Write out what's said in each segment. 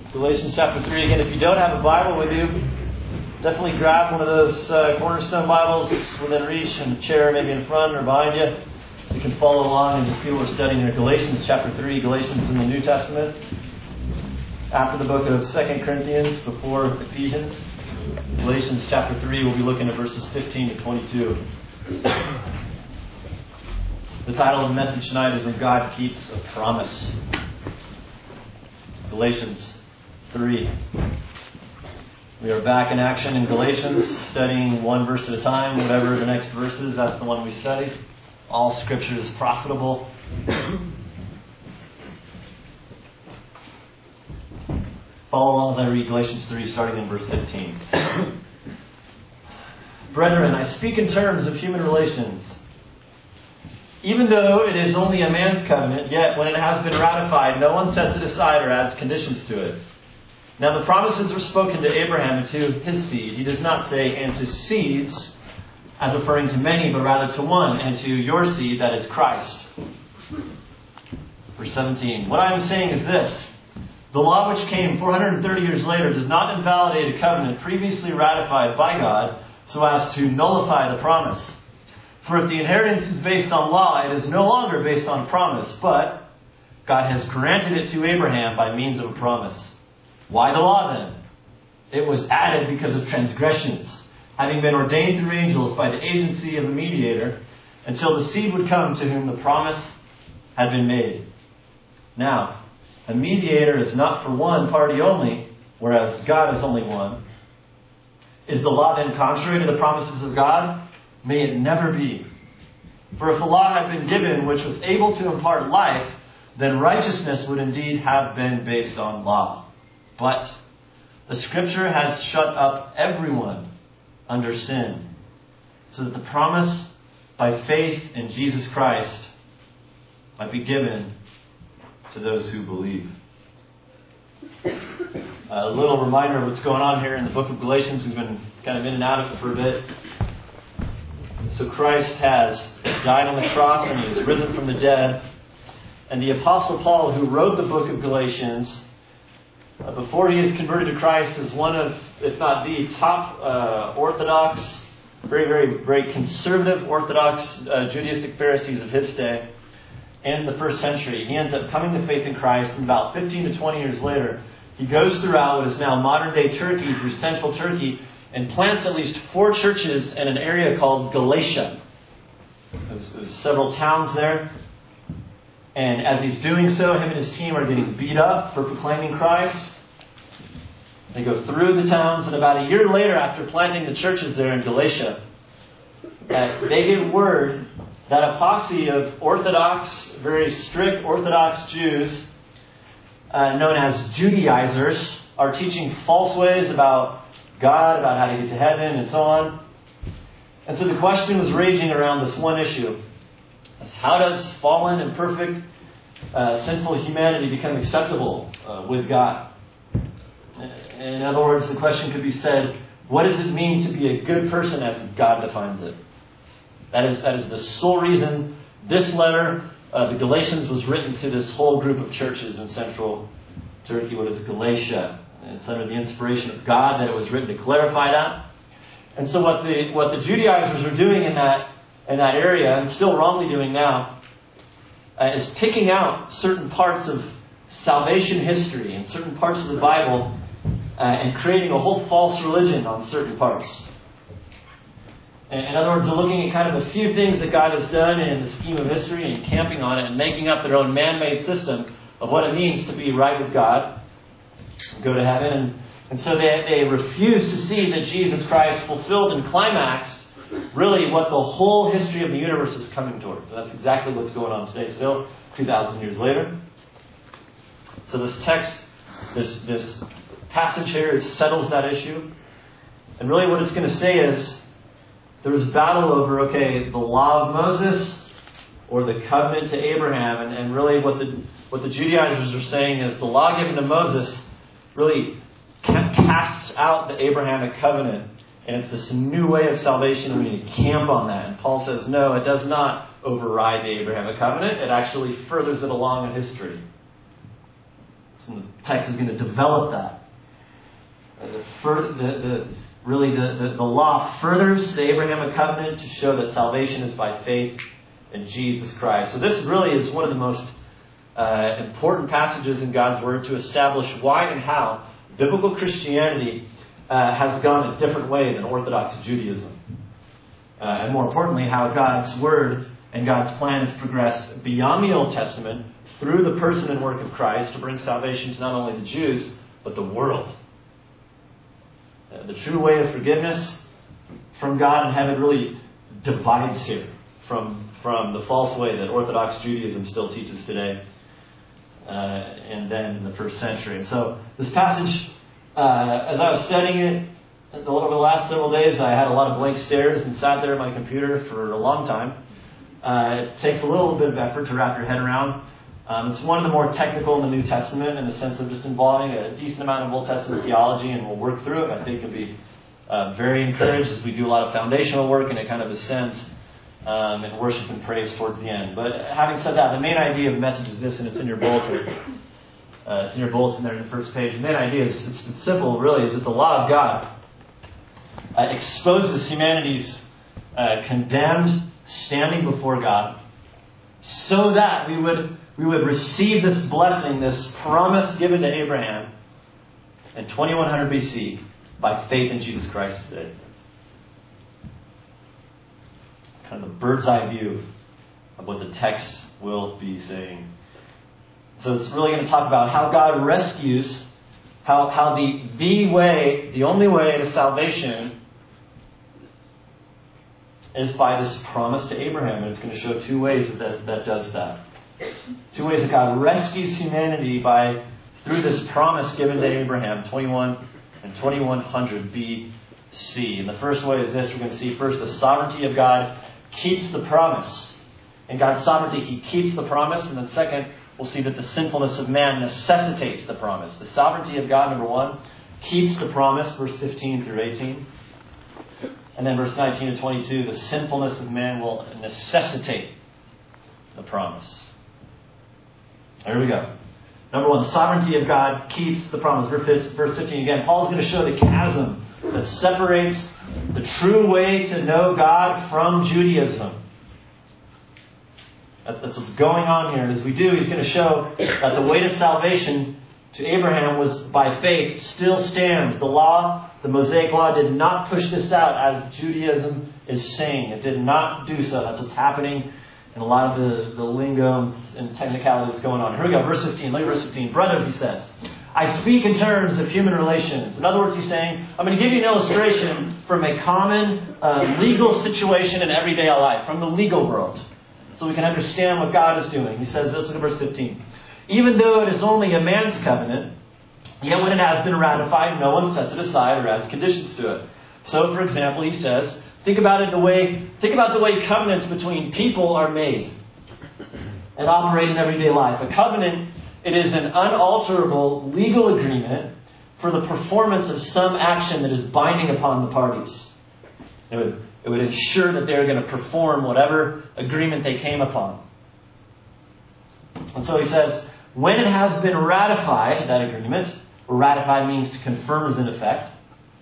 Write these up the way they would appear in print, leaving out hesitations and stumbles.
Galatians chapter 3. Again, if you don't have a Bible with you, definitely grab one of those Cornerstone Bibles within reach and a chair maybe in front or behind you so you can follow along and just see what we're studying here. Galatians chapter 3. Galatians in the New Testament. After the book of 2 Corinthians, before Ephesians. Galatians chapter 3, we'll be looking at verses 15 to 22. The title of the message tonight is When God Keeps a Promise. Galatians 3. We are back in action in Galatians, studying one verse at a time. Whatever the next verse is, that's the one we study. All Scripture is profitable. Follow along as I read Galatians 3, starting in verse 15. Brethren, I speak in terms of human relations. Even though it is only a man's covenant, yet when it has been ratified, no one sets it aside or adds conditions to it. Now the promises were spoken to Abraham and to his seed. He does not say, and to seeds, as referring to many, but rather to one, and to your seed, that is Christ. Verse 17. What I am saying is this. The law which came 430 years later does not invalidate a covenant previously ratified by God so as to nullify the promise. For if the inheritance is based on law, it is no longer based on promise, but God has granted it to Abraham by means of a promise. Why the law then? It was added because of transgressions, having been ordained through angels by the agency of a mediator, until the seed would come to whom the promise had been made. Now, a mediator is not for one party only, whereas God is only one. Is the law then contrary to the promises of God? May it never be. For if a law had been given which was able to impart life, then righteousness would indeed have been based on law. But the Scripture has shut up everyone under sin, so that the promise by faith in Jesus Christ might be given to those who believe. A little reminder of what's going on here in the book of Galatians. We've been kind of in and out of it for a bit. So Christ has died on the cross and He has risen from the dead. And the Apostle Paul, who wrote the book of Galatians, before he is converted to Christ, is one of, if not the top Orthodox, very conservative Orthodox Judaistic Pharisees of his day in the first century. He ends up coming to faith in Christ, and about 15 to 20 years later, he goes throughout what is now modern-day Turkey, through central Turkey, and plants at least 4 churches in an area called Galatia. There's several towns there. And as he's doing so, him and his team are getting beat up for proclaiming Christ. They go through the towns, and about a year later, after planting the churches there in Galatia, they get word that a posse of Orthodox, very strict Orthodox Jews, known as Judaizers, are teaching false ways about God, about how to get to heaven, and so on. And so the question was raging around this one issue. How does fallen, imperfect, sinful humanity become acceptable with God? In other words, the question could be said, what does it mean to be a good person as God defines it? That is the sole reason this letter, the Galatians, was written to this whole group of churches in central Turkey, what is Galatia. It's under the inspiration of God that it was written to clarify that. And so what the Judaizers are doing in that area, and still wrongly doing now, is picking out certain parts of salvation history and certain parts of the Bible and creating a whole false religion on certain parts. In other words, they're looking at kind of a few things that God has done in the scheme of history and camping on it and making up their own man-made system of what it means to be right with God, go to heaven. And so they refuse to see that Jesus Christ fulfilled and climaxed really what the whole history of the universe is coming towards. That's exactly what's going on today still, 2,000 years later. So this text, this passage here, settles that issue. And really what it's going to say is, there was battle over, the law of Moses or the covenant to Abraham. And really what the Judaizers are saying is the law given to Moses really casts out the Abrahamic covenant. And it's this new way of salvation, and we need to camp on that. And Paul says, no, it does not override the Abrahamic covenant. It actually furthers it along in history. And the text is going to develop that. The law furthers the Abrahamic covenant to show that salvation is by faith in Jesus Christ. So this really is one of the most important passages in God's Word to establish why and how biblical Christianity has gone a different way than Orthodox Judaism. And more importantly, how God's Word and God's plan has progressed beyond the Old Testament through the person and work of Christ to bring salvation to not only the Jews, but the world. The true way of forgiveness from God in heaven really divides here from the false way that Orthodox Judaism still teaches today, and then in the first century. And so this passage, as I was studying it over the last several days, I had a lot of blank stares and sat there at my computer for a long time. It takes a little bit of effort to wrap your head around. It's one of the more technical in the New Testament in the sense of just involving a decent amount of Old Testament theology, and we'll work through it. I think you'll be very encouraged as we do a lot of foundational work and it kind of ascends and worship and praise towards the end. But having said that, the main idea of the message is this, and it's in your bulletin. It's in your bulletin there in the first page. The main idea is it's simple, really, is that the law of God exposes humanity's condemned standing before God, so that we would receive this blessing, this promise given to Abraham in 2100 BC by faith in Jesus Christ today. It's kind of a bird's eye view of what the text will be saying. So it's really going to talk about how God rescues, how the only way to salvation is by this promise to Abraham. And it's going to show two ways that does that. Two ways that God rescues humanity through this promise given to Abraham, 21 and 2100 BC. And the first way is this. We're going to see first the sovereignty of God keeps the promise. In God's sovereignty, He keeps the promise. And then second, we'll see that the sinfulness of man necessitates the promise. The sovereignty of God, number one, keeps the promise, verse 15 through 18. And then verse 19 to 22, the sinfulness of man will necessitate the promise. Here we go. Number one, the sovereignty of God keeps the promise. Verse 15 again. Paul's going to show the chasm that separates the true way to know God from Judaism. That's what's going on here. And as we do, he's going to show that the way to salvation to Abraham was by faith still stands. The law, the Mosaic law, did not push this out as Judaism is saying. It did not do so. That's what's happening in a lot of the lingo and technicality that's going on. Here we go, verse 15. Look at verse 15. Brothers, he says, I speak in terms of human relations. In other words, he's saying, I'm going to give you an illustration from a common legal situation in everyday life, from the legal world, so we can understand what God is doing. He says this, look at verse 15. Even though it is only a man's covenant, yet when it has been ratified, no one sets it aside or adds conditions to it. So, for example, he says, think about the way covenants between people are made and operate in everyday life. A covenant, it is an unalterable legal agreement for the performance of some action that is binding upon the parties. It would ensure that they're going to perform whatever agreement they came upon. And so he says, when it has been ratified, that agreement, or ratified means to confirm is in effect,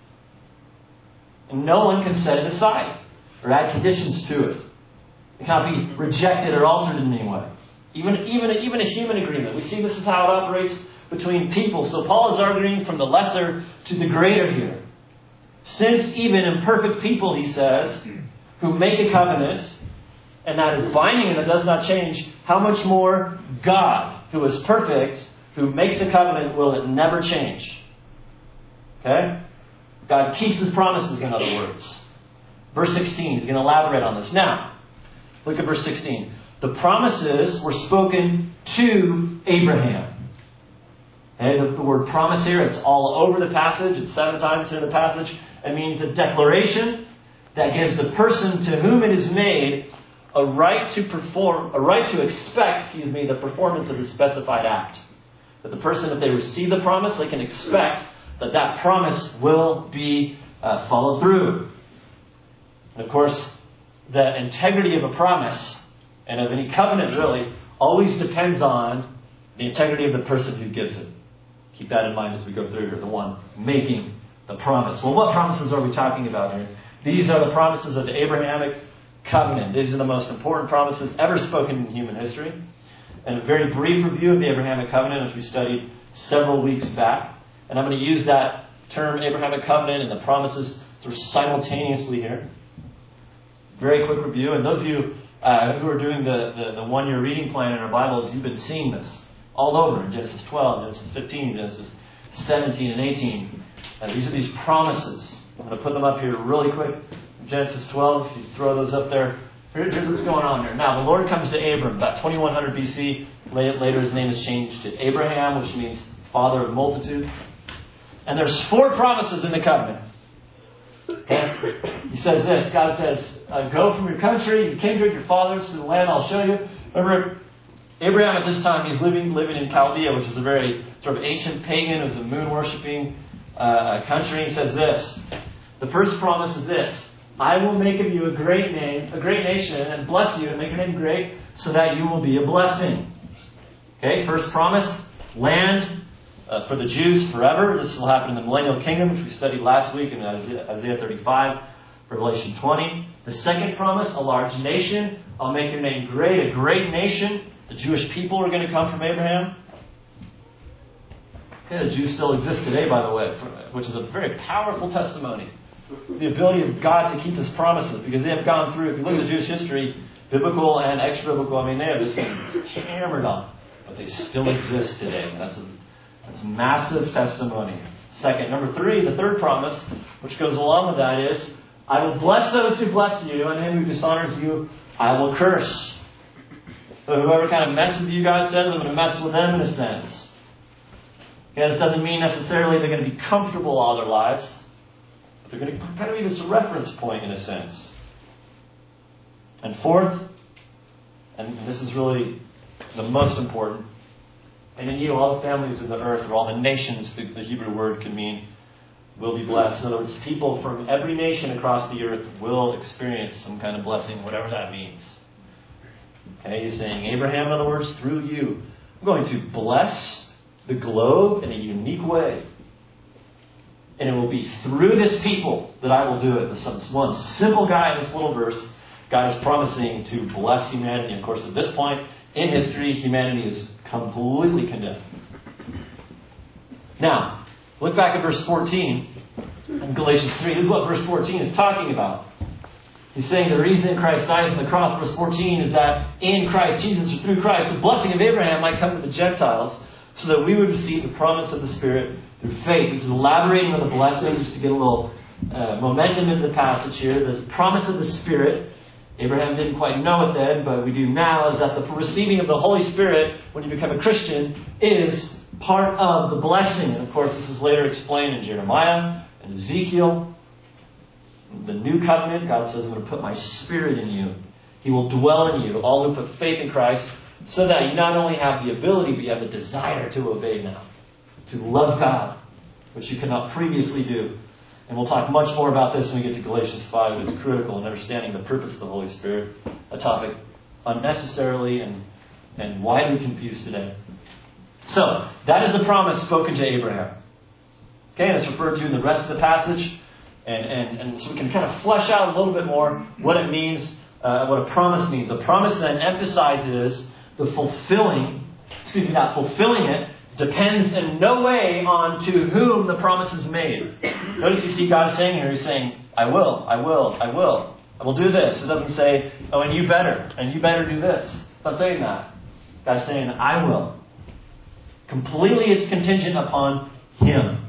and no one can set it aside or add conditions to it. It cannot be rejected or altered in any way. Even a human agreement. We see this is how it operates between people. So Paul is arguing from the lesser to the greater here. Since even imperfect people, he says, who make a covenant, and that is binding and it does not change, how much more God, who is perfect, who makes a covenant, will it never change? Okay? God keeps His promises, in other words. Verse 16, he's going to elaborate on this. Now, look at verse 16. The promises were spoken to Abraham. Okay, the word promise here, it's all over the passage. It's 7 times in the passage. It means a declaration that gives the person to whom it is made a right to expect, the performance of the specified act. That the person, if they receive the promise, they can expect that promise will be followed through. And of course, the integrity of a promise and of any covenant really always depends on the integrity of the person who gives it. Keep that in mind as we go through here, the one making the promise. Well, what promises are we talking about here? These are the promises of the Abrahamic covenant. These are the most important promises ever spoken in human history. And a very brief review of the Abrahamic covenant, which we studied several weeks back. And I'm going to use that term, Abrahamic covenant, and the promises sort of simultaneously here. Very quick review. And those of you who are doing the one-year reading plan in our Bibles, you've been seeing this all over in Genesis 12, Genesis 15, Genesis 17 and 18. And these are these promises. I'm going to put them up here really quick. Genesis 12, if you throw those up there. Here's what's going on here. Now, the Lord comes to Abram about 2100 BC. Later, his name is changed to Abraham, which means father of multitudes. And there's 4 promises in the covenant. Okay? He says this. God says, go from your country, your kindred, your fathers, to the land I'll show you. Remember, Abraham at this time, he's living in Chaldea, which is a very sort of ancient pagan. It was a moon-worshipping country. He says this. The first promise is this. I will make of you a great nation, and bless you and make your name great, so that you will be a blessing. Okay, first promise, land for the Jews forever. This will happen in the millennial kingdom, which we studied last week in Isaiah 35, Revelation 20. The second promise, a large nation. I'll make your name great, a great nation. The Jewish people are going to come from Abraham. Okay, the Jews still exist today, by the way, which is a very powerful testimony. The ability of God to keep His promises, because they have gone through, if you look at the Jewish history, biblical and extra-biblical, they have this thing hammered on, but they still exist today. That's a massive testimony. Second, number 3, the third promise, which goes along with that is, I will bless those who bless you, and him who dishonors you, I will curse. So whoever kind of messes with you, God says, I'm going to mess with them in a sense. Okay, this doesn't mean necessarily they're going to be comfortable all their lives. They're going to kind of be this reference point in a sense. And fourth, and this is really the most important, and in you all the families of the earth, or all the nations, the Hebrew word can mean, will be blessed. In other words, people from every nation across the earth will experience some kind of blessing, whatever that means. Okay, he's saying, Abraham, in other words, through you, I'm going to bless the globe in a unique way. And it will be through this people that I will do it. This one simple guy in this little verse, God is promising to bless humanity. Of course, at this point in history, humanity is completely condemned. Now, look back at verse 14 in Galatians 3. This is what verse 14 is talking about. He's saying the reason Christ dies on the cross, verse 14, is that in Christ Jesus, or through Christ, the blessing of Abraham might come to the Gentiles, so that we would receive the promise of the Spirit through faith. This is elaborating on the blessing, just to get a little momentum into the passage here. The promise of the Spirit, Abraham didn't quite know it then, but we do now, is that the receiving of the Holy Spirit when you become a Christian is part of the blessing. And of course, this is later explained in Jeremiah and Ezekiel. The new covenant, God says, I'm going to put my Spirit in you. He will dwell in you, all who put faith in Christ, so that you not only have the ability, but you have the desire to obey now. To love God, which you could not previously do. And we'll talk much more about this when we get to Galatians 5. It's critical in understanding the purpose of the Holy Spirit, a topic unnecessarily and widely confused today. So, that is the promise spoken to Abraham. Okay, and it's referred to in the rest of the passage. And so we can kind of flesh out a little bit more what it means, what a promise means. A promise then emphasizes the fulfilling it depends in no way on to whom the promise is made. Notice you see God saying here, He's saying, I will do this. It doesn't say, oh, and you better do this. It's not saying that. God's saying, I will. Completely it's contingent upon Him.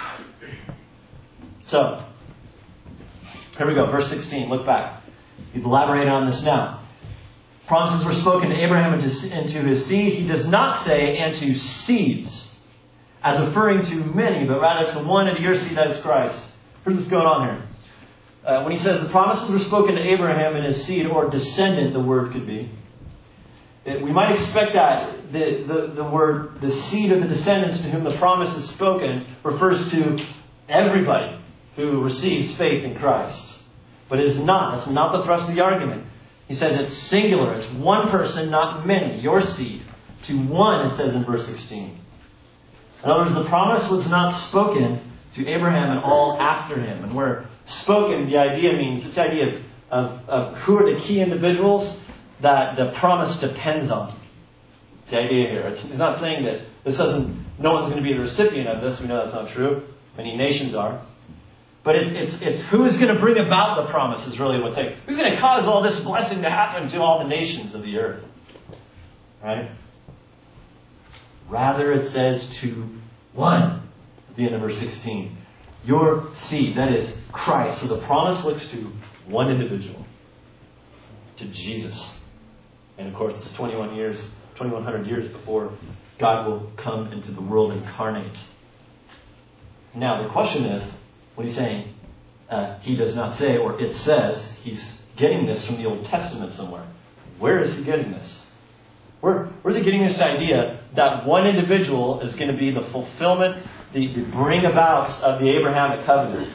So, here we go, verse 16, look back. He's elaborated on this now. Promises were spoken to Abraham and to his seed. He does not say, and to seeds, as referring to many, but rather to one, and to your seed, that is Christ. Here's what's going on here. When he says the promises were spoken to Abraham and his seed, or descendant, the word could be. We might expect that the word, the seed of the descendants to whom the promise is spoken, refers to everybody who receives faith in Christ. But it is not. That's not the thrust of the argument. He says it's singular. It's one person, not many. Your seed. To one, it says in verse 16. In other words, the promise was not spoken to Abraham and all after him. And where spoken, the idea means, it's the idea of who are the key individuals that the promise depends on. It's the idea here. It's not saying that no one's going to be the recipient of this. We know that's not true. Many nations are. But it's who is going to bring about the promise is really what's saying. Who's going to cause all this blessing to happen to all the nations of the earth? Right? Rather, it says to one, at the end of verse 16. Your seed, that is Christ. So the promise looks to one individual, to Jesus. And of course, it's 2100 years before God will come into the world incarnate. Now, the question is, what he's saying, he does not say, or it says, he's getting this from the Old Testament somewhere. Where is he getting this? Where's he getting this idea that one individual is going to be the fulfillment, the bring about of the Abrahamic covenant?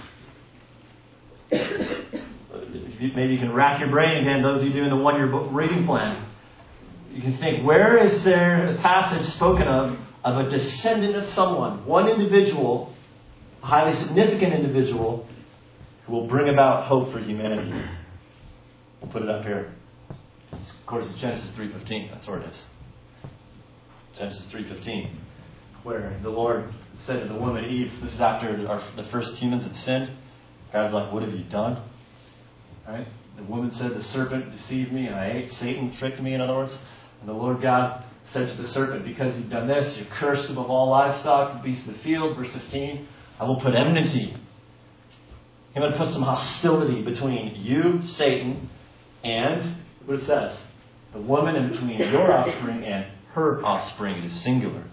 Maybe you can rack your brain again, those of you doing the one-year reading plan. You can think, where is there a passage spoken of a descendant of someone, one individual, a highly significant individual, who will bring about hope for humanity? We'll put it up here. Of course, it's Genesis 3:15. That's where it is. Genesis 3:15, where the Lord said to the woman Eve, this is after the first humans had sinned. God's like, what have you done? Right? The woman said, the serpent deceived me and I ate. Satan tricked me, in other words. And the Lord God said to the serpent, because you've done this, you're cursed above all livestock and beasts of the field. Verse 15, I will put enmity. I'm going to put some hostility between you, Satan, and what it says, the woman, in between your offspring and her offspring. Is singular.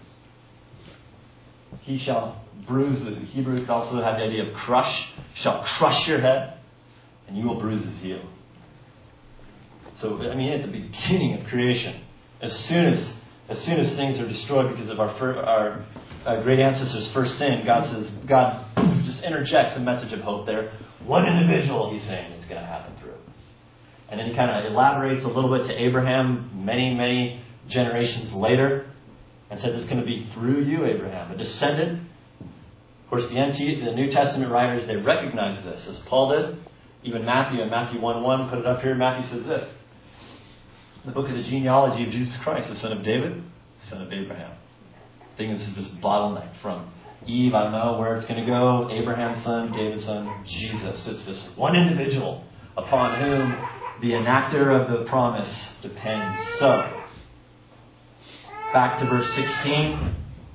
He shall bruise, the Hebrew could also have the idea of crush, shall crush your head, and you will bruise his heel. So, at the beginning of creation, as soon as things are destroyed because of our great ancestors' first sin, God just interjects a message of hope there. One individual, he's saying, is going to happen through. And then he kind of elaborates a little bit to Abraham many, many generations later and said, this is going to be through you, Abraham, a descendant. Of course, the New Testament writers, they recognize this, as Paul did. Even Matthew, in Matthew 1:1, put it up here. Matthew says this, the book of the genealogy of Jesus Christ, the son of David, son of Abraham. I think this is this bottleneck from Eve, I don't know where it's going to go, Abraham's son, David's son, Jesus. It's this one individual upon whom the enactor of the promise depends. So, back to verse 16.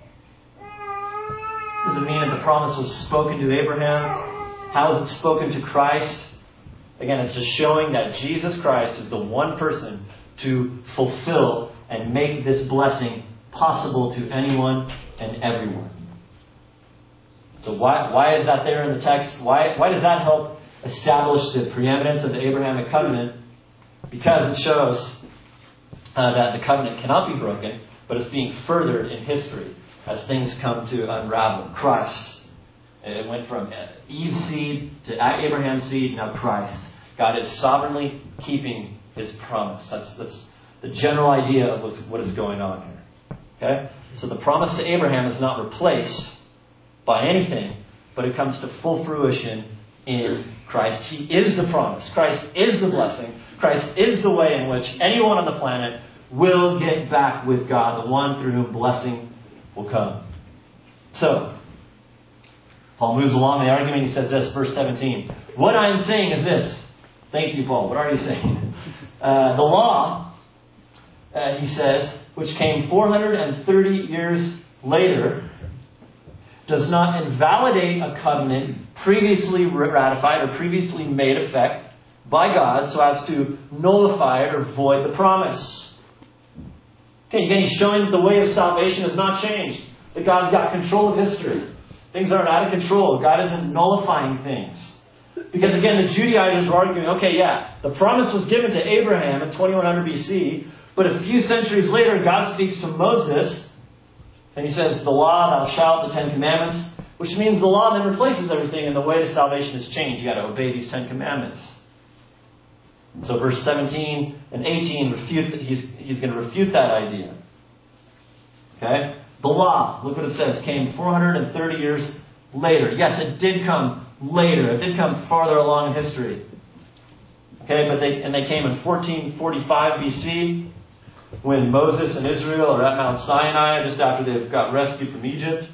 Does it mean that the promise was spoken to Abraham? How is it spoken to Christ? Again, it's just showing that Jesus Christ is the one person to fulfill and make this blessing possible to anyone and everyone. So why is that there in the text? Why does that help establish the preeminence of the Abrahamic covenant? Because it shows that the covenant cannot be broken, but it's being furthered in history as things come to unravel. Christ. It went from Eve's seed to Abraham's seed, now Christ. God is sovereignly keeping his promise. That's the general idea of what is going on here. Okay? So the promise to Abraham is not replaced by anything, but it comes to full fruition in Christ. He is the promise. Christ is the blessing. Christ is the way in which anyone on the planet will get back with God, the one through whom blessing will come. So, Paul moves along the argument. He says this, verse 17. What I am saying is this. Thank you, Paul. What are you saying? The law, he says, which came 430 years later, does not invalidate a covenant previously ratified or previously made effect by God so as to nullify it or void the promise. Okay, again, he's showing that the way of salvation has not changed. That God's got control of history. Things aren't out of control. God isn't nullifying things. Because again, the Judaizers were arguing, okay, yeah, the promise was given to Abraham in 2100 BC, but a few centuries later, God speaks to Moses, and he says, the law, thou shalt, the 10 Commandments, which means the law then replaces everything, and the way to salvation has changed. You've got to obey these 10 Commandments. So verse 17 and 18, he's going to refute that idea. Okay? The law, look what it says, came 430 years later. Yes, it did come later. It did come farther along in history. Okay, but they came in 1445 BC when Moses and Israel are at Mount Sinai just after they've got rescued from Egypt.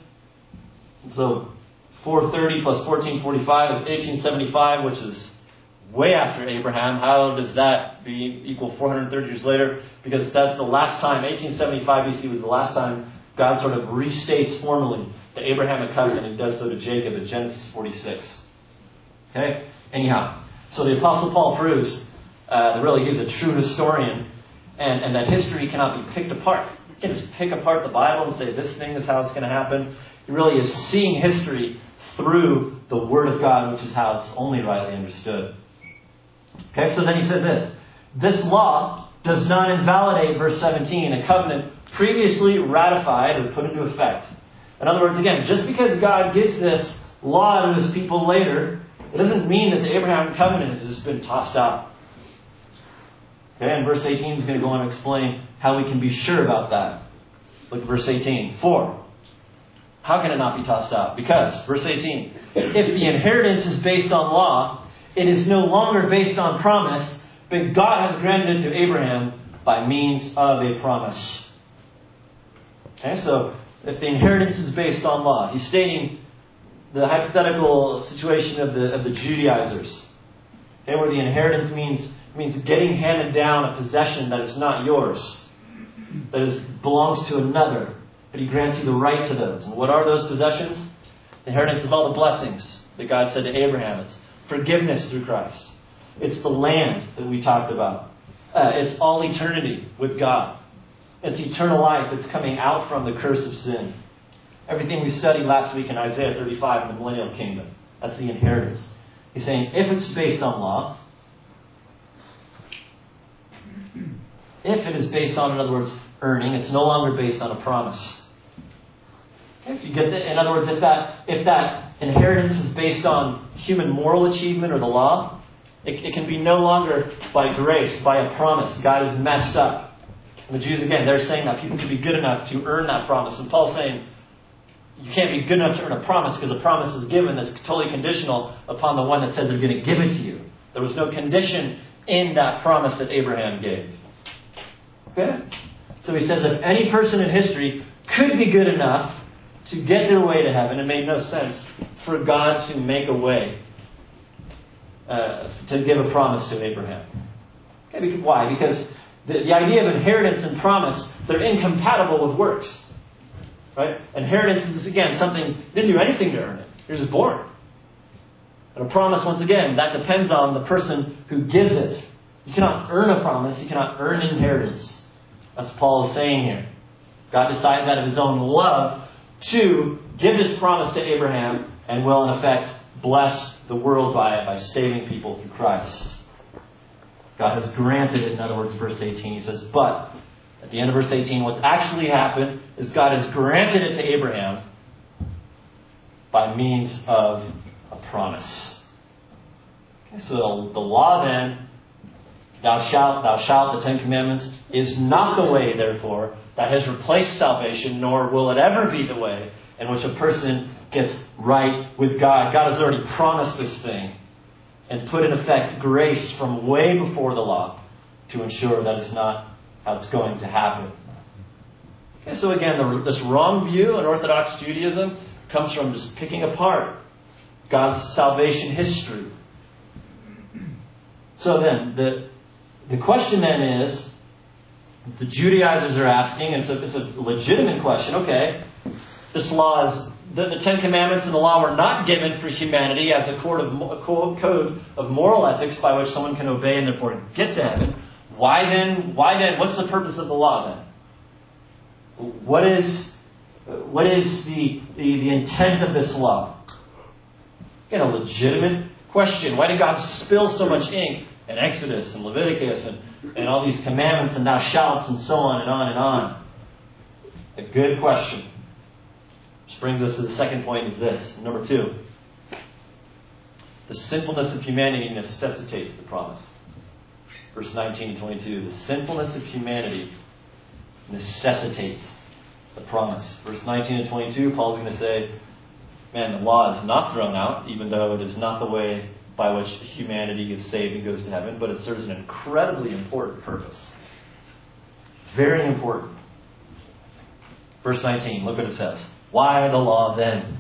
So 430 plus 1445 is 1875, which is way after Abraham. How does that equal 430 years later? Because that's the last time, 1875 BC was the last time God sort of restates formally the Abrahamic covenant, and he does so to Jacob in Genesis 46. Okay? Anyhow, so the Apostle Paul proves that really he's a true historian, and that history cannot be picked apart. You can't just pick apart the Bible and say, this thing is how it's going to happen. He really is seeing history through the Word of God, which is how it's only rightly understood. Okay, so then he says this. This law does not invalidate, verse 17, a covenant previously ratified or put into effect. In other words, again, just because God gives this law to his people later, it doesn't mean that the Abrahamic covenant has just been tossed out. Okay, and verse 18 is going to go on and explain how we can be sure about that. Look at verse 18. For, how can it not be tossed out? Because, verse 18, if the inheritance is based on law, it is no longer based on promise, but God has granted it to Abraham by means of a promise. Okay, so if the inheritance is based on law, he's stating the hypothetical situation of the Judaizers. Okay, where the inheritance means getting handed down a possession that is not yours, that belongs to another, but he grants you the right to those. And what are those possessions? The inheritance is all the blessings that God said to Abraham. It's forgiveness through Christ. It's the land that we talked about. It's all eternity with God. It's eternal life that's coming out from the curse of sin. Everything we studied last week in Isaiah 35 in the millennial kingdom. That's the inheritance. He's saying if it's based on law, if it is based on, in other words, earning, it's no longer based on a promise. If you get that, in other words, if that inheritance is based on human moral achievement or the law, it can be no longer by grace, by a promise. God has messed up. And the Jews, again, they're saying that people can be good enough to earn that promise. And Paul's saying, you can't be good enough to earn a promise because a promise is given that's totally conditional upon the one that says they're going to give it to you. There was no condition in that promise that Abraham gave. Okay? So he says if any person in history could be good enough to get their way to heaven, it made no sense for God to make a way to give a promise to Abraham. Okay, why? Because the idea of inheritance and promise, they're incompatible with works. Right? Inheritance is, again, something, you didn't do anything to earn it. You're just born. And a promise, once again, that depends on the person who gives it. You cannot earn a promise. You cannot earn inheritance. That's what Paul is saying here. God decided that of his own love to give this promise to Abraham and will, in effect, bless the world by it, by saving people through Christ. God has granted it, in other words, verse 18. He says, but, at the end of verse 18, what's actually happened is God has granted it to Abraham by means of a promise. Okay, so the law then, thou shalt, the Ten Commandments, is not the way, therefore, that has replaced salvation, nor will it ever be the way in which a person gets right with God. God has already promised this thing and put in effect grace from way before the law to ensure that it's not how it's going to happen. Okay, so again, this wrong view in Orthodox Judaism comes from just picking apart God's salvation history. So then, the question then is, the Judaizers are asking, and it's a legitimate question, okay, this law is, the Ten Commandments and the law were not given for humanity as a code of moral ethics by which someone can obey and therefore get to heaven. Why then, what's the purpose of the law then? What is the intent of this law? Again, a legitimate question. Why did God spill so much ink in Exodus and Leviticus and all these commandments and thou shalt and so on and on and on? A good question. Which brings us to the second point is this. Number 2. The sinfulness of humanity necessitates the promise. Verse 19 and 22. The sinfulness of humanity necessitates the promise. Verse 19 and 22, Paul's going to say, man, the law is not thrown out, even though it is not the way by which humanity is saved and goes to heaven, but it serves an incredibly important purpose. Very important. Verse 19, look what it says. Why the law then?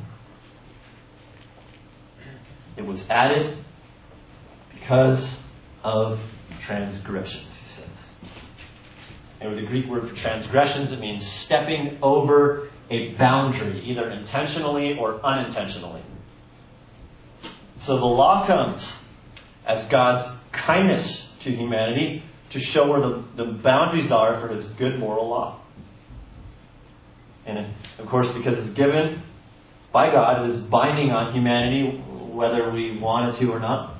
It was added because of transgressions, he says. And with the Greek word for transgressions, it means stepping over a boundary, either intentionally or unintentionally. So the law comes as God's kindness to humanity to show where the boundaries are for His good moral law. And of course, because it's given by God, it is binding on humanity whether we want it to or not.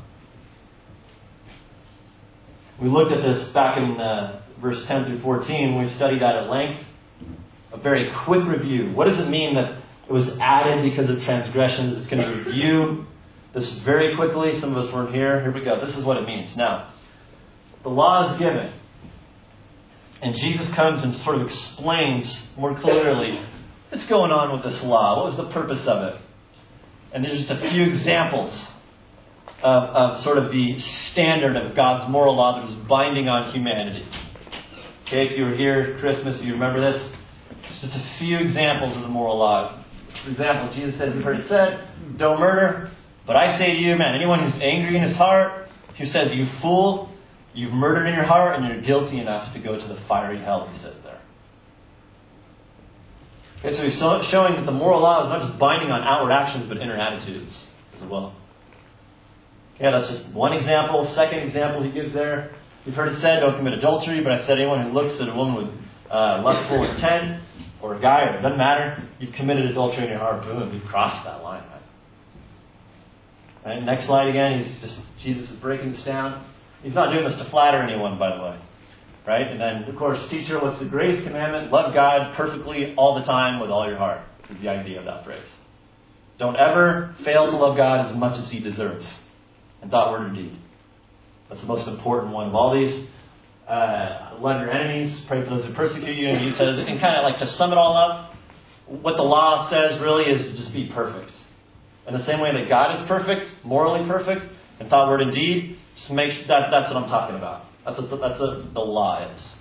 We looked at this back in verse 10 through 14 when we studied that at length. A very quick review. What does it mean that it was added because of transgressions? It's going to review this very quickly. Some of us weren't here. Here we go. This is what it means. Now, the law is given. And Jesus comes and sort of explains more clearly what's going on with this law. What was the purpose of it? And there's just a few examples of sort of the standard of God's moral law that is binding on humanity. Okay, if you were here at Christmas, you remember this. It's just a few examples of the moral law. For example, Jesus said, you've heard it said, don't murder. But I say to you, man, anyone who's angry in his heart, who says, you fool, you've murdered in your heart and you're guilty enough to go to the fiery hell, he says there. Okay, so he's showing that the moral law is not just binding on outward actions, but inner attitudes as well. Okay, that's just one example. Second example he gives there. You've heard it said, don't commit adultery, but I said anyone who looks at a woman with lustful intent, or a guy, or it doesn't matter, you've committed adultery in your heart. Boom, you've crossed that line. Right? Next slide again. Jesus is breaking this down. He's not doing this to flatter anyone, by the way. Right? And then, of course, teacher, what's the greatest commandment? Love God perfectly all the time with all your heart, is the idea of that phrase. Don't ever fail to love God as much as He deserves, in thought, word, or deed. That's the most important one of all these. Love your enemies, pray for those who persecute you. And he says, and kind of like to sum it all up, what the law says really is just be perfect. In the same way that God is perfect, morally perfect, in thought, word, and deed, just make sure that's what I'm talking about. That's what the law is.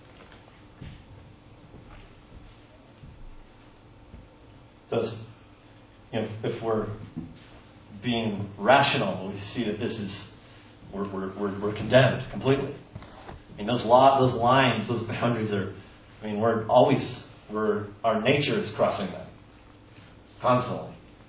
So it's, if we're being rational, we see that this is we're condemned completely. I mean, those lines, those boundaries are. I mean, our nature is crossing them constantly.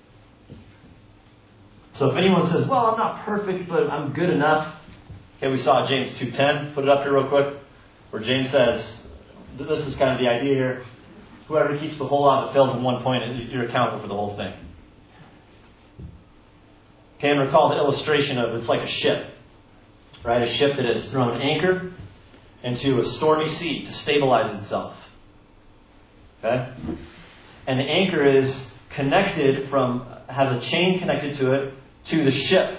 So if anyone says, "Well, I'm not perfect, but I'm good enough," okay, we saw James 2:10. Put it up here real quick, where James says, "This is kind of the idea here. Whoever keeps the whole law but fails in one point, you're accountable for the whole thing." Okay, and recall the illustration of it's like a ship, right? A ship that has thrown anchor into a stormy sea to stabilize itself. Okay? And the anchor is connected has a chain connected to it to the ship.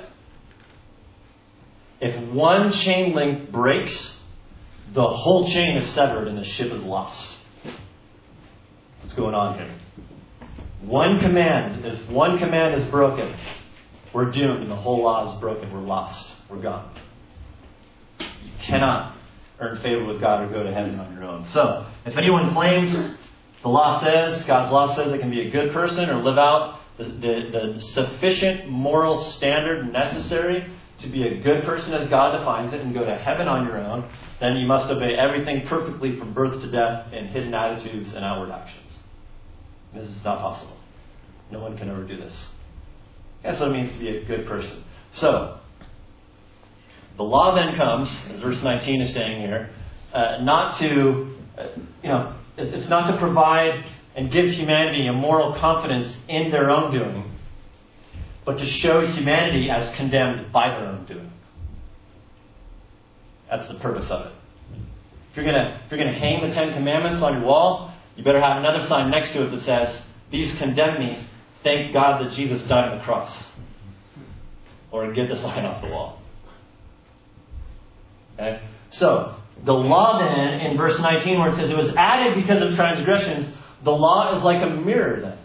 If one chain link breaks, the whole chain is severed and the ship is lost. What's going on here? If one command is broken, we're doomed and the whole law is broken. We're lost. We're gone. You cannot earn favor with God or go to heaven on your own. So, if anyone claims God's law says they can be a good person or live out the sufficient moral standard necessary to be a good person as God defines it and go to heaven on your own, then you must obey everything perfectly from birth to death in hidden attitudes and outward actions. This is not possible. No one can ever do this. That's what it means to be a good person. So, the law then comes, as verse 19 is saying here, not to, it's not to provide and give humanity a moral confidence in their own doing, but to show humanity as condemned by their own doing. That's the purpose of it. If you're gonna hang the Ten Commandments on your wall, you better have another sign next to it that says, "These condemn me. Thank God that Jesus died on the cross." Or get this line off the wall. Okay? So, the law then, in verse 19, where it says it was added because of transgressions, The law is like a mirror then.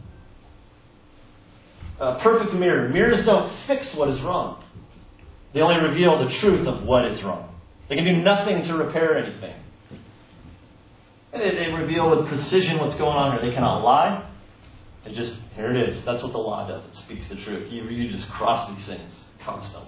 A perfect mirror. Mirrors don't fix what is wrong. They only reveal the truth of what is wrong. They can do nothing to repair anything. They reveal with precision what's going on here. They cannot lie. They just, here it is. That's what the law does. It speaks the truth. You just cross these things constantly.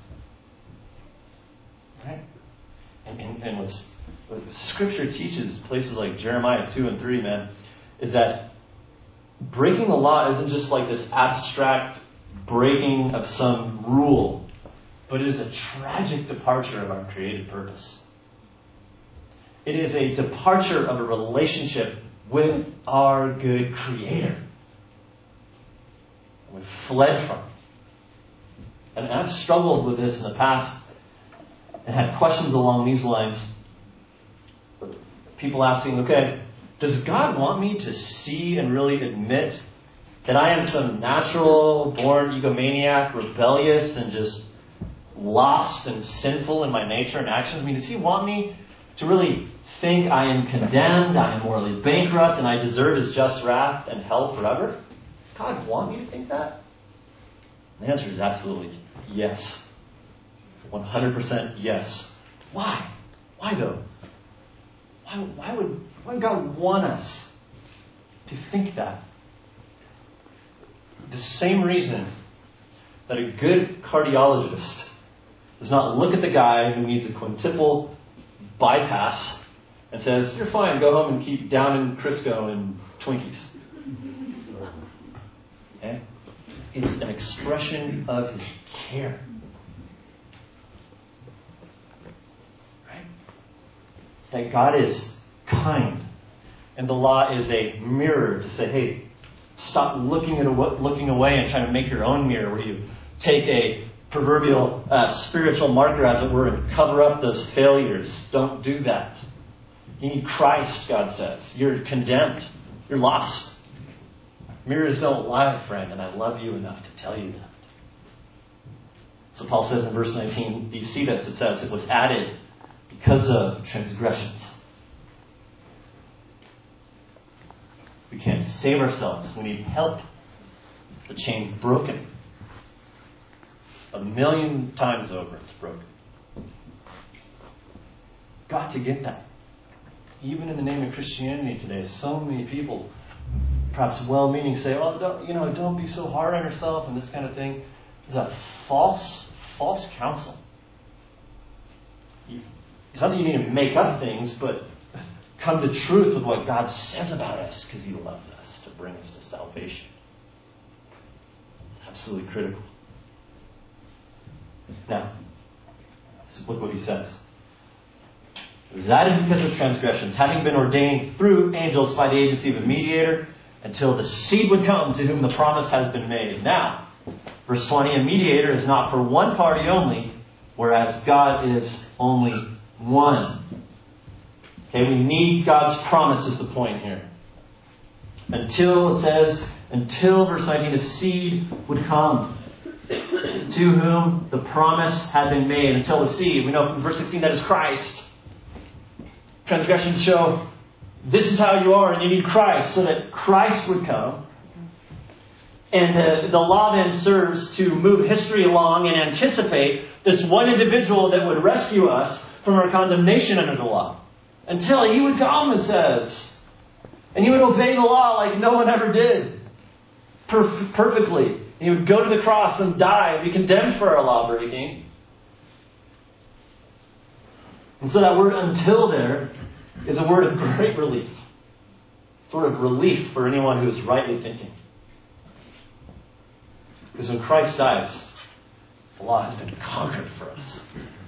Right? And what Scripture teaches, places like Jeremiah 2 and 3, man, is that breaking the law isn't just like this abstract breaking of some rule, but it is a tragic departure of our created purpose. It is a departure of a relationship with our good Creator. We've fled from it. And I've struggled with this in the past and had questions along these lines. People asking, okay, does God want me to see and really admit that I am some natural, born egomaniac, rebellious, and just lost and sinful in my nature and actions? I mean, does He want me to really think I am condemned, I am morally bankrupt, and I deserve His just wrath and hell forever? Does God want me to think that? The answer is absolutely yes. 100% yes. Why? Why though? Why would God want us to think that? The same reason that a good cardiologist does not look at the guy who needs a quintuple bypass and says, you're fine, go home and keep down in Crisco and Twinkies. Okay? It's an expression of His care. Right? That God is kind. And the law is a mirror to say, hey, stop looking away and trying to make your own mirror where you take a proverbial spiritual marker, as it were, and cover up those failures. Don't do that. You need Christ, God says. You're condemned. You're lost. Mirrors don't lie, friend, and I love you enough to tell you that. So Paul says in verse 19, do you see this? It says it was added because of transgressions. We can't save ourselves. We need help. The chain's broken. 1,000,000 times over it's broken. Got to get that. Even in the name of Christianity today, so many people, perhaps well-meaning, say, "Oh, don't be so hard on yourself," and this kind of thing. Is that false counsel? It's not that you need to make up things, but come to truth with what God says about us, because He loves us to bring us to salvation. It's absolutely critical. Now, look what he says. It was added because of transgressions, having been ordained through angels by the agency of a mediator, until the seed would come to whom the promise has been made. Now, verse 20, a mediator is not for one party only, whereas God is only one. Okay, we need God's promise is the point here. Until, it says, until, verse 19, the seed would come to whom the promise had been made. Until the seed. We know from verse 16 that is Christ. Transgressions show this is how you are and you need Christ, so that Christ would come. And the law then serves to move history along and anticipate this one individual that would rescue us from our condemnation under the law. Until He would come, it says. And He would obey the law like no one ever did. Perfectly. And He would go to the cross and die and be condemned for our law breaking. And so that word until there is a word of great relief. Sort of relief for anyone who is rightly thinking. Because when Christ dies, the law has been conquered for us.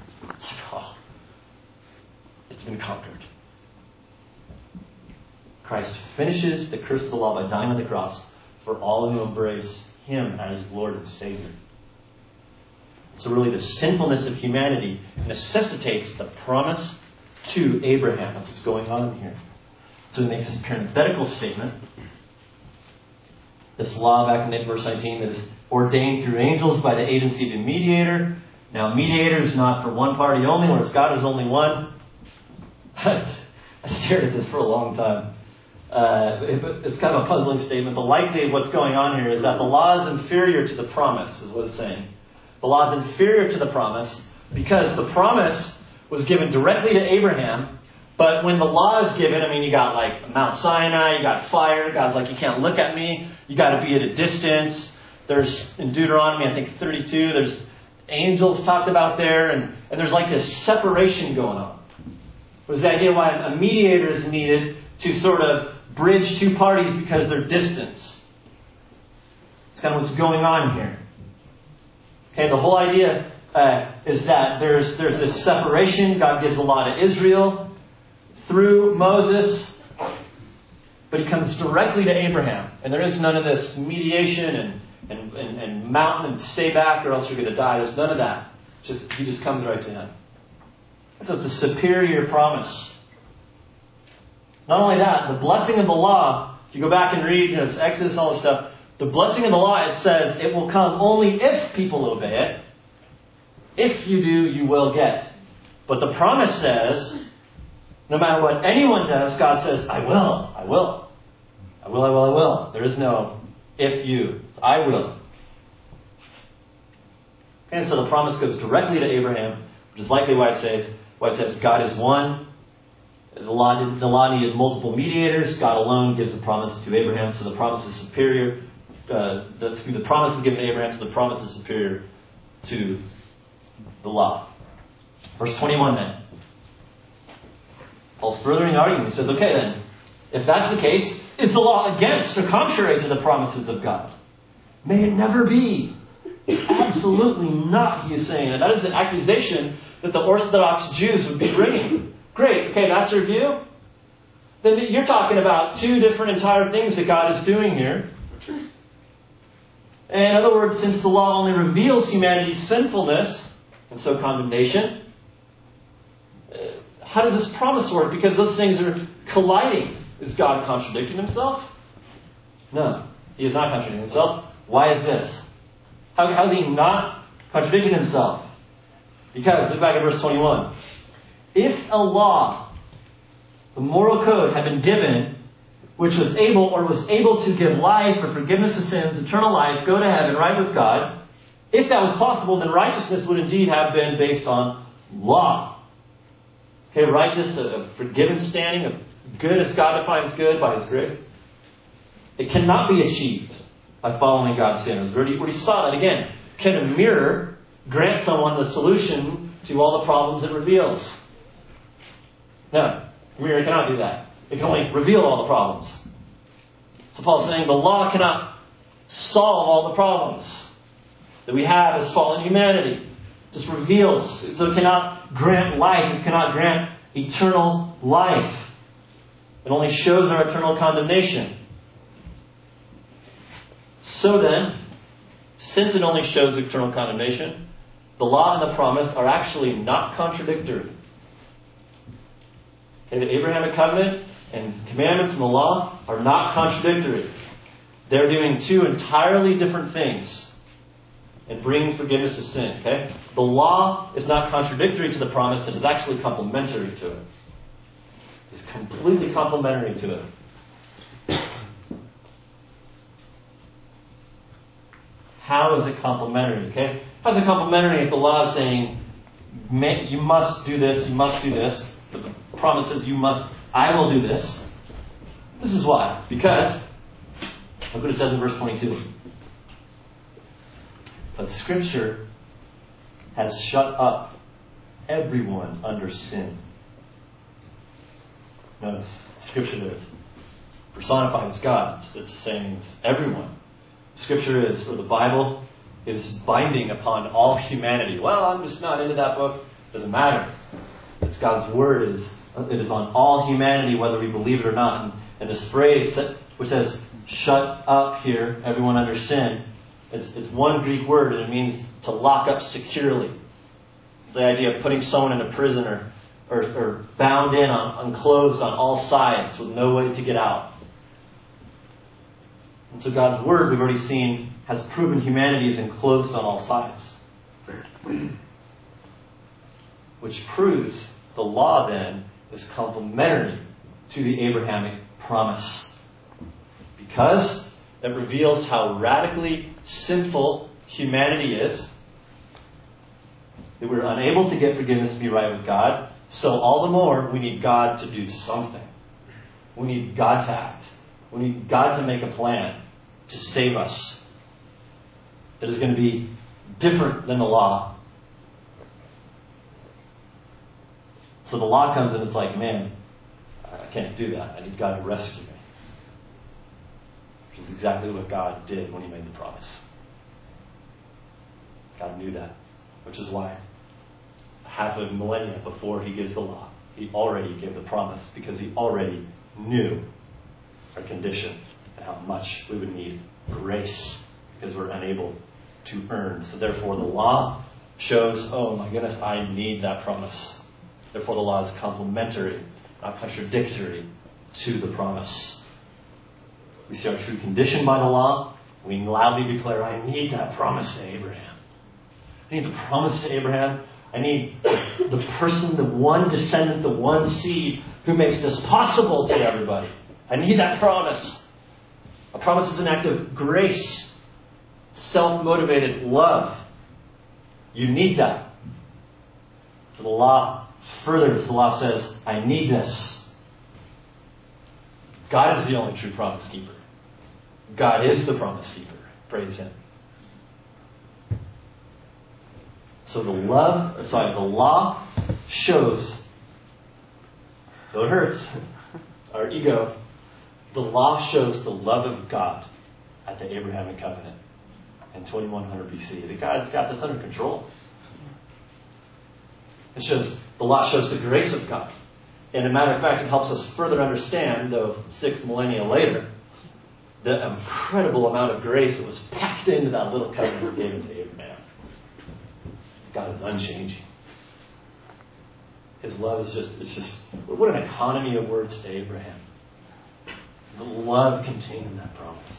It's been conquered. Christ finishes the curse of the law by dying on the cross for all who embrace Him as Lord and Savior. So really the sinfulness of humanity necessitates the promise to Abraham. That's what's going on here. So He makes this parenthetical statement. This law back in verse 19 that is ordained through angels by the agency of a mediator. Now, mediator is not for one party only, whereas God is only one. I stared at this for a long time. It's kind of a puzzling statement, but likely what's going on here is that the law is inferior to the promise, is what it's saying. The law is inferior to the promise because the promise was given directly to Abraham, but when the law is given, you got like Mount Sinai, you got fire, God's like, you can't look at me, you got to be at a distance. There's, in Deuteronomy, I think 32, there's angels talked about there, and there's like this separation going on. There's the idea why a mediator is needed to sort of bridge two parties because they're distance. It's kind of what's going on here. Okay, the whole idea is that there's this separation. God gives the law to Israel through Moses, but He comes directly to Abraham, and there is none of this mediation and mountain and stay back or else you're going to die. There's none of that. He just comes right to him. So it's a superior promise. Not only that, the blessing of the law, if you go back and read, it's Exodus, all this stuff, the blessing of the law, it says it will come only if people obey it. If you do, you will get. But the promise says, no matter what anyone does, God says, I will, I will. I will, I will, I will. There is no if you. It's I will. And so the promise goes directly to Abraham, which is likely why it says God is one. The law needed multiple mediators. God alone gives the promise to Abraham, so the promise is superior. The promise is given to Abraham, so the promise is superior to the law. Verse 21 then. Paul's furthering the argument. He says, okay then, if that's the case, is the law against or contrary to the promises of God? May it never be. Absolutely not, he is saying. And that is an accusation that the Orthodox Jews would be bringing. Great, okay, that's your view? Then you're talking about two different entire things that God is doing here. In other words, since the law only reveals humanity's sinfulness, and so condemnation, how does this promise work? Because those things are colliding. Is God contradicting Himself? No, He is not contradicting Himself. Why is this? How is He not contradicting Himself? Because, look back at verse 21. If a law, the moral code, had been given, which was able to give life or forgiveness of sins, eternal life, go to heaven, right with God, if that was possible, then righteousness would indeed have been based on law. Okay, righteous, a forgiven standing, a good as God defines good by His grace. It cannot be achieved by following God's standards. We already saw that again. Can a mirror grant someone the solution to all the problems it reveals? No, a mirror cannot do that. It can only reveal all the problems. So Paul's saying the law cannot solve all the problems that we have as fallen humanity. It just reveals. So it cannot grant life. It cannot grant eternal life. It only shows our eternal condemnation. So then, since it only shows eternal condemnation, the law and the promise are actually not contradictory. Okay, the Abrahamic covenant and commandments and the law are not contradictory. They're doing two entirely different things and bringing forgiveness of sin. Okay? The law is not contradictory to the promise, it is actually complementary to it. It's completely complementary to it. How is it complementary? Okay? How is it complementary if the law is saying, you must do this, you must do this, but the promise says I will do this. This is why. Because, look what it says in verse 22. But Scripture has shut up everyone under sin. Notice, Scripture is personified as God. It's saying it's everyone. Scripture is, or the Bible, is binding upon all humanity. Well, I'm just not into that book. Doesn't matter. It's God's Word. It is on all humanity, whether we believe it or not. And this phrase, which says, shut up here, everyone under sin, it's one Greek word, and it means to lock up securely. It's the idea of putting someone in a prison or bound in, unclosed on all sides with no way to get out. And so God's Word, we've already seen, has proven humanity is enclosed on all sides. Which proves the law then is complementary to the Abrahamic promise. Because it reveals how radically sinful humanity is, that we're unable to get forgiveness and be right with God, so all the more we need God to do something. We need God to act. We need God to make a plan to save us that is going to be different than the law. So the law comes and it's like, man, I can't do that. I need God to rescue me. Which is exactly what God did when He made the promise. God knew that. Which is why half a millennia before He gives the law, He already gave the promise, because He already knew our condition and how much we would need grace, because we're unable to earn. So therefore the law shows, oh my goodness, I need that promise. Therefore the law is complementary, not contradictory to the promise. We see our true condition by the law. We loudly declare, I need that promise to Abraham. I need the promise to Abraham. I need the person, the one descendant, the one seed who makes this possible to everybody. I need that promise. A promise is an act of grace, self-motivated love. You need that. So the law furthers. The law says, I need this. God is the only true promise keeper. God is the promise keeper. Praise Him. So the law shows, though it hurts, our ego, the law shows the love of God at the Abrahamic covenant in 2100 BC. That God's got this under control. The law shows the grace of God. And as a matter of fact, it helps us further understand, though 6 millennia later, the incredible amount of grace that was packed into that little covenant given to Abraham. God is unchanging. His love is just, what an economy of words to Abraham. The love contained in that promise.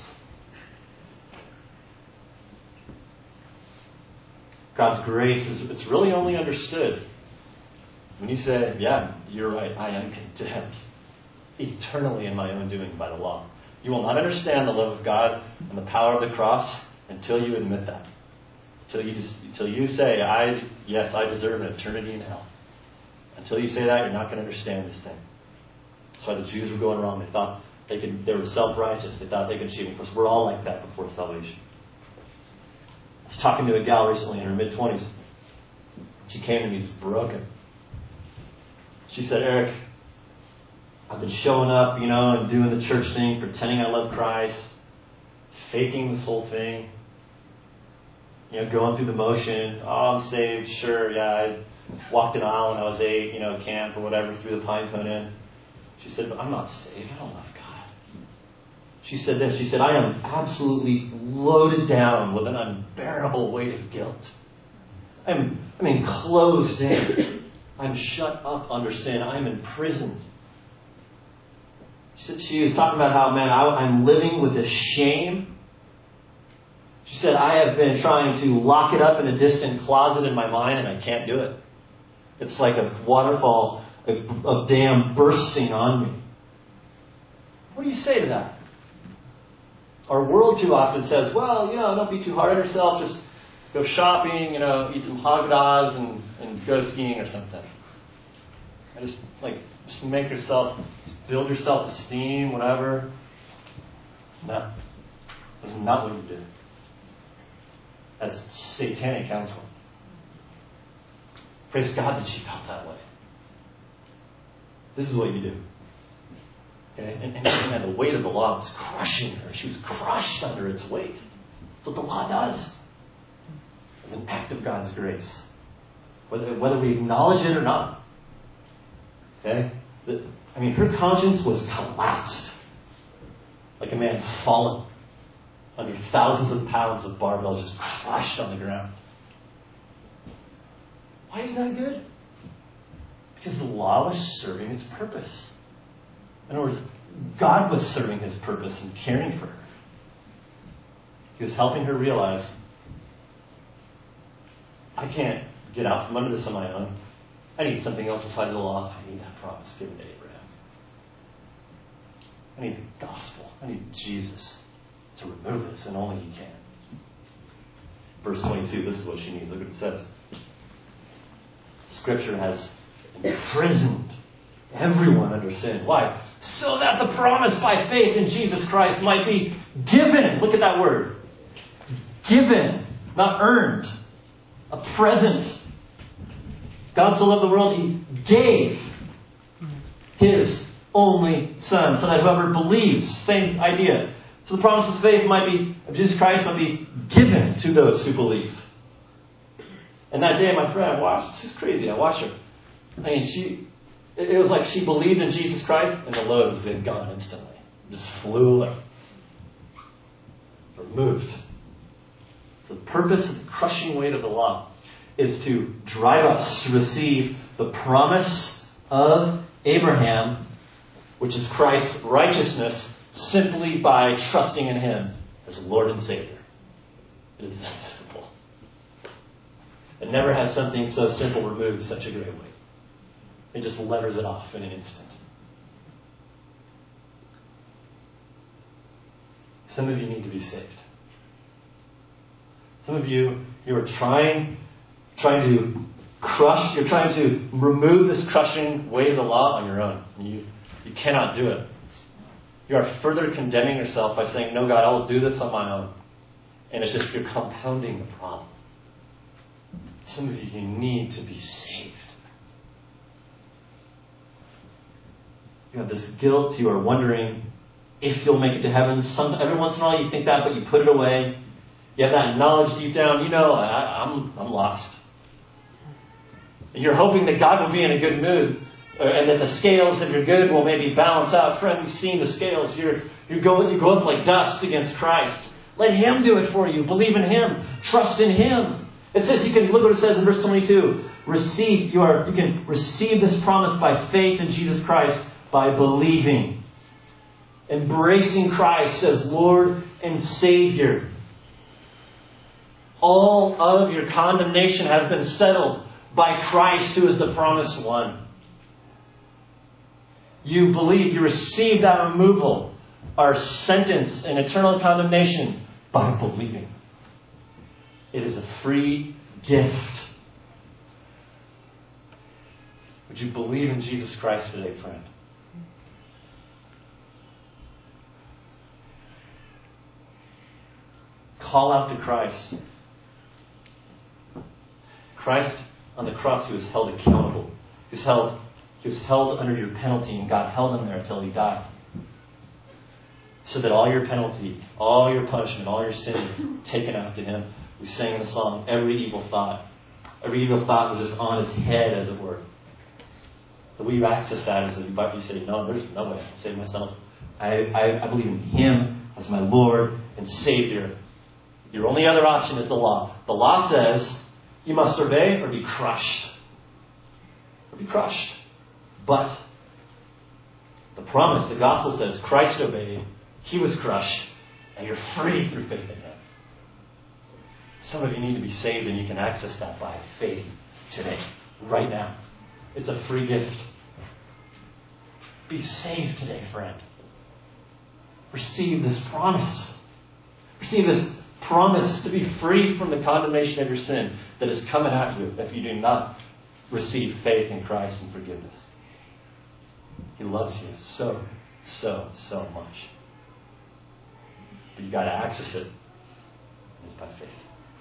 God's grace it's really only understood when you say, yeah, you're right, I am condemned eternally in my own doing by the law. You will not understand the love of God and the power of the cross until you admit that. Until you say, I deserve an eternity in hell. Until you say that, you're not going to understand this thing. That's why the Jews were going wrong. They thought they were self-righteous. They thought they could achieve it. Of course, we're all like that before salvation. I was talking to a gal recently in her mid-20s. She came to me, she's broken. She said, Eric, I've been showing up, and doing the church thing, pretending I love Christ, faking this whole thing, going through the motion. Oh, I'm saved, sure, yeah, I walked an aisle when I was 8, camp or whatever, threw the pine cone in. She said, but I'm not saved, I don't love God. She said this, she said, I am absolutely loaded down with an unbearable weight of guilt. I'm closed in. I'm shut up under sin. I'm imprisoned. She was talking about how, I'm living with this shame. She said, I have been trying to lock it up in a distant closet in my mind, and I can't do it. It's like a waterfall, a dam bursting on me. What do you say to that? Our world too often says, well, don't be too hard on yourself. Just go shopping, eat some Haagen-Dazs and go skiing or something. And just make yourself, build your self-esteem, whatever. No. That's not what you do. That's satanic counsel. Praise God that she felt that way. This is what you do. Okay? And the weight of the law was crushing her. She was crushed under its weight. That's what the law does. It's an act of God's grace. Whether we acknowledge it or not. Okay? Her conscience was collapsed. Like a man fallen under thousands of pounds of barbell just crushed on the ground. Why is that good? Because the law was serving its purpose. In other words, God was serving His purpose and caring for her. He was helping her realize, I can't get out from under this on my own. I need something else besides the law. I need that promise given to Abraham. I need the gospel. I need Jesus to remove this, and only He can. Verse 22, this is what she needs. Look what it says. Scripture has imprisoned everyone under sin. Why? So that the promise by faith in Jesus Christ might be given. Look at that word. Given, not earned. A present. God so loved the world, He gave His only Son, so that whoever believes, same idea. So the promise of faith of Jesus Christ might be given to those who believe. And that day, my friend, I watched. She's crazy. I watched her. I mean, it was like she believed in Jesus Christ, and the loaves had gone instantly. Just flew away. Removed. So the purpose of the crushing weight of the law is to drive us to receive the promise of Abraham, which is Christ's righteousness, simply by trusting in Him as Lord and Savior. It is that simple. It never has something so simple removed such a great weight. It just levers it off in an instant. Some of you need to be saved. Some of you are trying to crush, you're trying to remove this crushing weight of the law on your own. You cannot do it. You are further condemning yourself by saying, no, God, I will do this on my own. And it's just you're compounding the problem. Some of you need to be saved. You have this guilt. You are wondering if you'll make it to heaven. Every once in a while you think that, but you put it away. You have that knowledge deep down. You know, I'm lost. And you're hoping that God will be in a good mood, and that the scales of your good will maybe balance out. Friend, you've seen the scales. You go up like dust against Christ. Let Him do it for you. Believe in Him. Trust in Him. It says look what it says in verse 22. You can receive this promise by faith in Jesus Christ, by believing. Embracing Christ as Lord and Savior. All of your condemnation has been settled by Christ, who is the promised one. You believe, you receive that removal, our sentence and eternal condemnation, by believing. It is a free gift. Would you believe in Jesus Christ today, friend? Call out to Christ. Christ on the cross, He was held accountable. He was held under your penalty, and God held Him there until He died. So that all your penalty, all your punishment, all your sin taken out to Him. We sang in the song, every evil thought was just on His head, as it were. The way you access that is that you say, no, there's no way I can save myself. I believe in Him as my Lord and Savior. Your only other option is the law. The law says you must obey or be crushed. But the promise, the gospel says Christ obeyed, He was crushed, and you're free through faith in Him. Some of you need to be saved, and you can access that by faith today, right now. It's a free gift. Be saved today, friend. Receive this promise. Receive this promise to be free from the condemnation of your sin that is coming at you if you do not receive faith in Christ and forgiveness. He loves you so, so, so much. But you got to access it. It's by faith.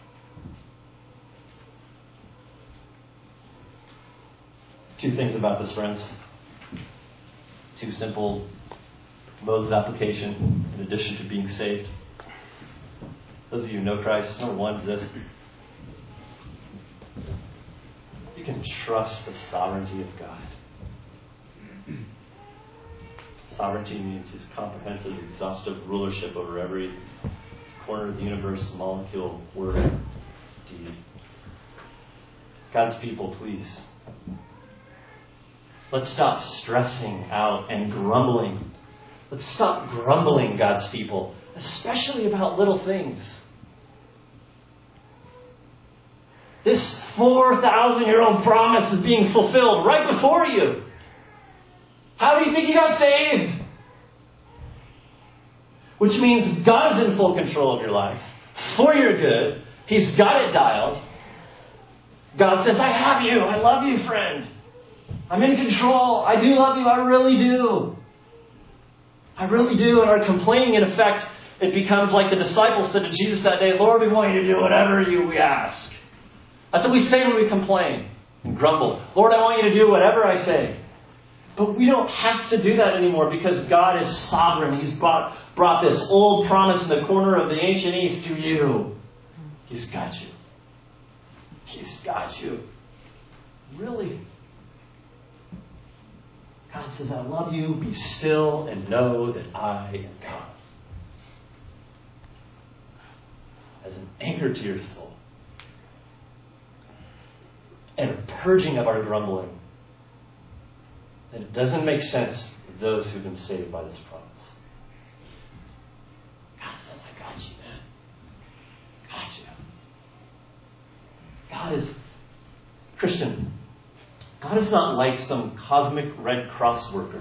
Two things about this, friends. Two simple modes of application in addition to being saved. Those of you who know Christ, number one is this. You can trust the sovereignty of God. Sovereignty means His comprehensive, exhaustive rulership over every corner of the universe, molecule, word, deed. God's people, please. Let's stop stressing out and grumbling. Let's stop grumbling, God's people, especially about little things. This 4,000-year-old promise is being fulfilled right before you. How do you think you got saved? which means God's in full control of your life for your good. He's got it dialed. God says, I have you. I love you, friend. I'm in control. I do love you. I really do. I really do. And our complaining, in effect, it becomes like the disciples said to Jesus that day, Lord, we want you to do whatever we ask. That's what we say when we complain and grumble. Lord, I want you to do whatever I say. But we don't have to do that anymore because God is sovereign. He's brought this old promise in the corner of the ancient East to you. He's got you. He's got you. Really? God says, I love you. Be still and know that I am God. As an anchor to your soul. And a purging of our grumbling. And it doesn't make sense for those who've been saved by this promise. God says, I got you, man. Got you. God is, Christian, God is not like some cosmic Red Cross worker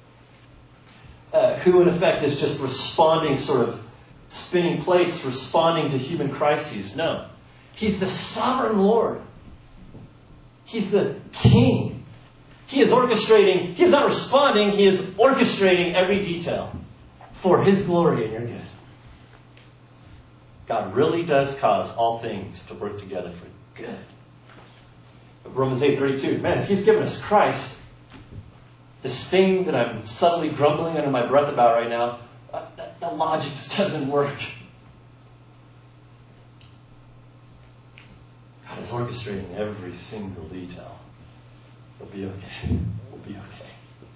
who in effect is just responding, sort of spinning plates, responding to human crises. No. He's the sovereign Lord. He's the King. He is orchestrating. He is not responding. He is orchestrating every detail for His glory and your good. God really does cause all things to work together for good. Romans 8:32. Man, if He's given us Christ, this thing that I'm subtly grumbling under my breath about right now, the logic just doesn't work. God is orchestrating every single detail. It'll be okay. We'll be okay.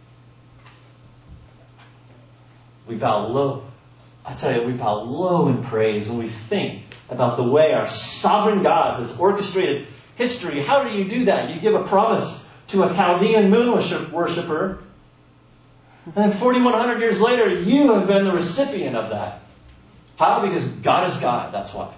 We bow low. I tell you, we bow low in praise when we think about the way our sovereign God has orchestrated history. How do you do that? You give a promise to a Chaldean moon worshiper, and then 4,100 years later, you have been the recipient of that. How? Because God is God. That's why.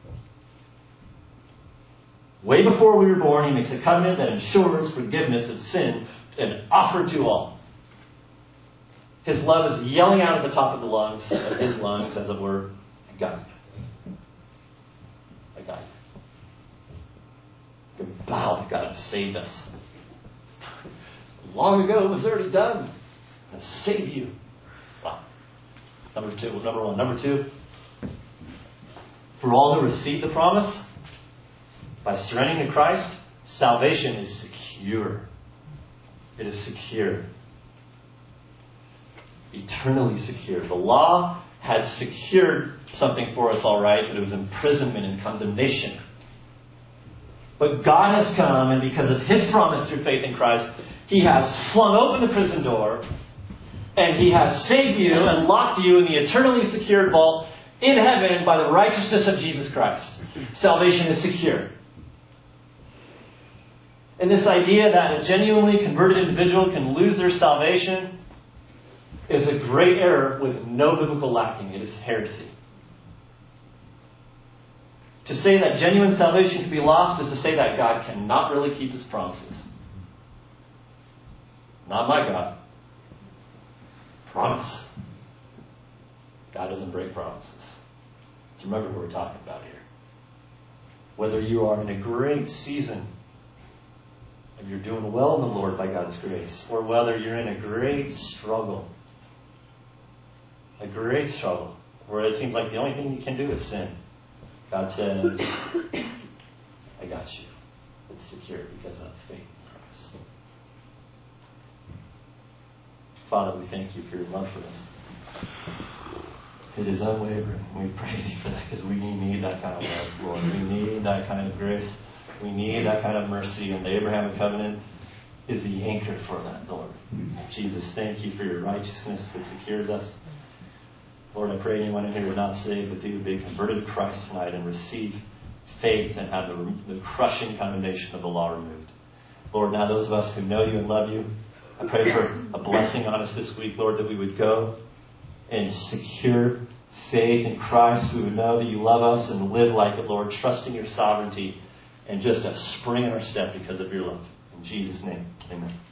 Way before we were born, He makes a covenant that ensures forgiveness of sin and offered to all. His love is yelling out at the top of the lungs, of His lungs, as it were, I got you. I got you. We bow to God to save us. Long ago, it was already done. To save you. Wow. Number one. Number two, for all who receive the promise, by surrendering to Christ, salvation is secure. It is secure. Eternally secure. The law had secured something for us, all right, but it was imprisonment and condemnation. But God has come, and because of His promise through faith in Christ, He has flung open the prison door, and He has saved you and locked you in the eternally secured vault in heaven by the righteousness of Jesus Christ. Salvation is secure. And this idea that a genuinely converted individual can lose their salvation is a great error with no biblical backing. It is heresy. To say that genuine salvation can be lost is to say that God cannot really keep His promises. Not my God. Promise. God doesn't break promises. So remember what we're talking about here. Whether you are in a great season and you're doing well in the Lord by God's grace, or whether you're in a great struggle, where it seems like the only thing you can do is sin, God says, I got you. It's secure because of faith in Christ. Father, we thank you for your love for us. It is unwavering. We praise you for that because we need that kind of love, Lord. We need that kind of grace. We need that kind of mercy. And the Abrahamic covenant is the anchor for that, Lord. Jesus, thank you for your righteousness that secures us. Lord, I pray anyone in here who is not saved, that they would be converted to Christ tonight and receive faith and have the crushing condemnation of the law removed. Lord, now those of us who know you and love you, I pray for a blessing on us this week, Lord, that we would go and secure faith in Christ. We would know that you love us and live like it, Lord, trusting your sovereignty and just a spring in our step because of your love. In Jesus' name, amen.